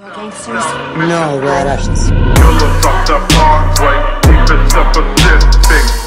Gangsters? No, we're Russians. Killers off the Broadway, keep it up a big